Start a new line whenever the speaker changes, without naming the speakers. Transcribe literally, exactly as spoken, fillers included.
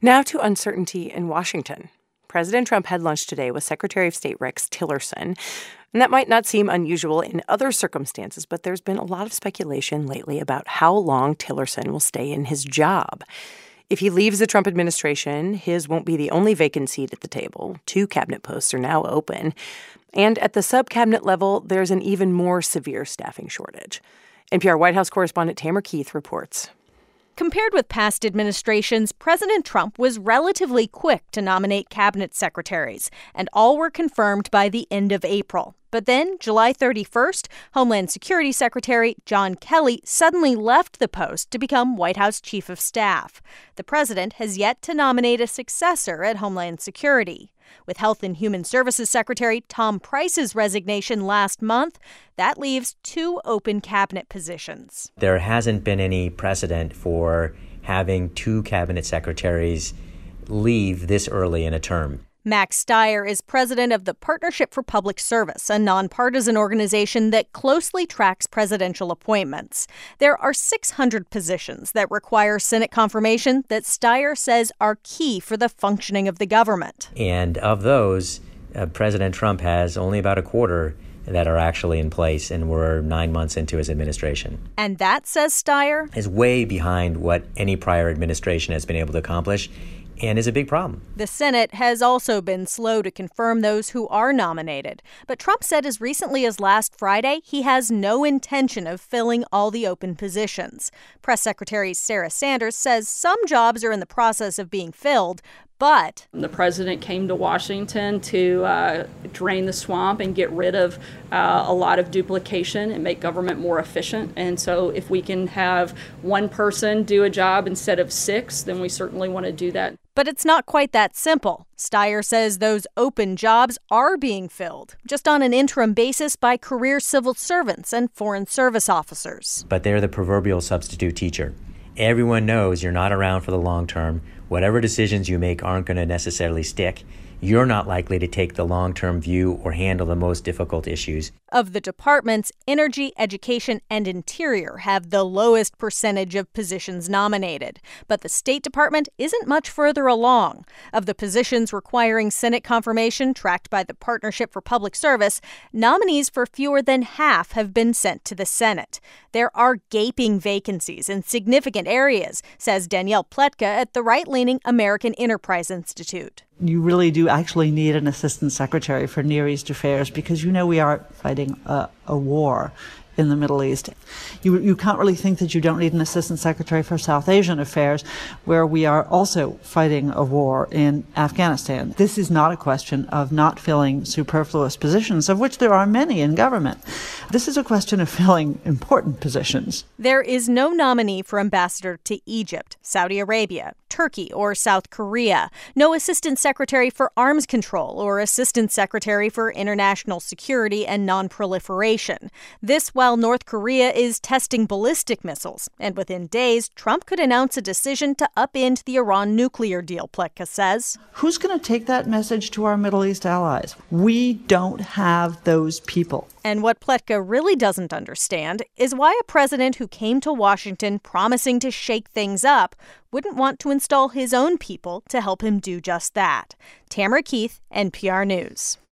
Now to uncertainty in Washington. President Trump had lunch today with Secretary of State Rex Tillerson. And that might not seem unusual in other circumstances, but there's been a lot of speculation lately about how long Tillerson will stay in his job. If he leaves the Trump administration, his won't be the only vacant seat at the table. Two cabinet posts are now open. And at the sub-cabinet level, there's an even more severe staffing shortage. N P R White House correspondent Tamara Keith reports.
Compared with past administrations, President Trump was relatively quick to nominate cabinet secretaries, and all were confirmed by the end of April. But then, July thirty-first, Homeland Security Secretary John Kelly suddenly left the post to become White House Chief of Staff. The president has yet to nominate a successor at Homeland Security. With Health and Human Services Secretary Tom Price's resignation last month, that leaves two open cabinet positions.
There hasn't been any precedent for having two cabinet secretaries leave this early in a term.
Max Stier is president of the Partnership for Public Service, a nonpartisan organization that closely tracks presidential appointments. There are six hundred positions that require Senate confirmation that Stier says are key for the functioning of the government.
And of those, uh, President Trump has only about a quarter that are actually in place, and we're nine months into his administration.
And that, says Stier,
is way behind what any prior administration has been able to accomplish, and is a big problem.
The Senate has also been slow to confirm those who are nominated. But Trump said as recently as last Friday he has no intention of filling all the open positions. Press Secretary Sarah Sanders says some jobs are in the process of being filled, but
the president came to Washington to uh, drain the swamp and get rid of uh, a lot of duplication and make government more efficient. And so if we can have one person do a job instead of six, then we certainly want to do that.
But it's not quite that simple. Stier says those open jobs are being filled, just on an interim basis by career civil servants and foreign service officers.
But they're the proverbial substitute teacher. Everyone knows you're not around for the long term. Whatever decisions you make aren't going to necessarily stick. You're not likely to take the long-term view or handle the most difficult issues.
Of the departments, Energy, Education, and Interior have the lowest percentage of positions nominated. But the State Department isn't much further along. Of the positions requiring Senate confirmation tracked by the Partnership for Public Service, nominees for fewer than half have been sent to the Senate. There are gaping vacancies in significant areas, says Danielle Pletka at the right-leaning American Enterprise Institute.
You really do actually need an assistant secretary for Near East affairs because, you know, we are fighting a, a war in the Middle East. You, you can't really think that you don't need an assistant secretary for South Asian affairs, where we are also fighting a war in Afghanistan. This is not a question of not filling superfluous positions, of which there are many in government. This is a question of filling important positions.
There is no nominee for ambassador to Egypt, Saudi Arabia, Turkey, or South Korea. No assistant secretary for arms control or assistant secretary for international security and nonproliferation. This while North Korea is testing ballistic missiles. And within days, Trump could announce a decision to upend the Iran nuclear deal, Pletka says.
Who's going to take that message to our Middle East allies? We don't have those people.
And what Pletka really doesn't understand is why a president who came to Washington promising to shake things up wouldn't want to install his own people to help him do just that. Tamara Keith, N P R News.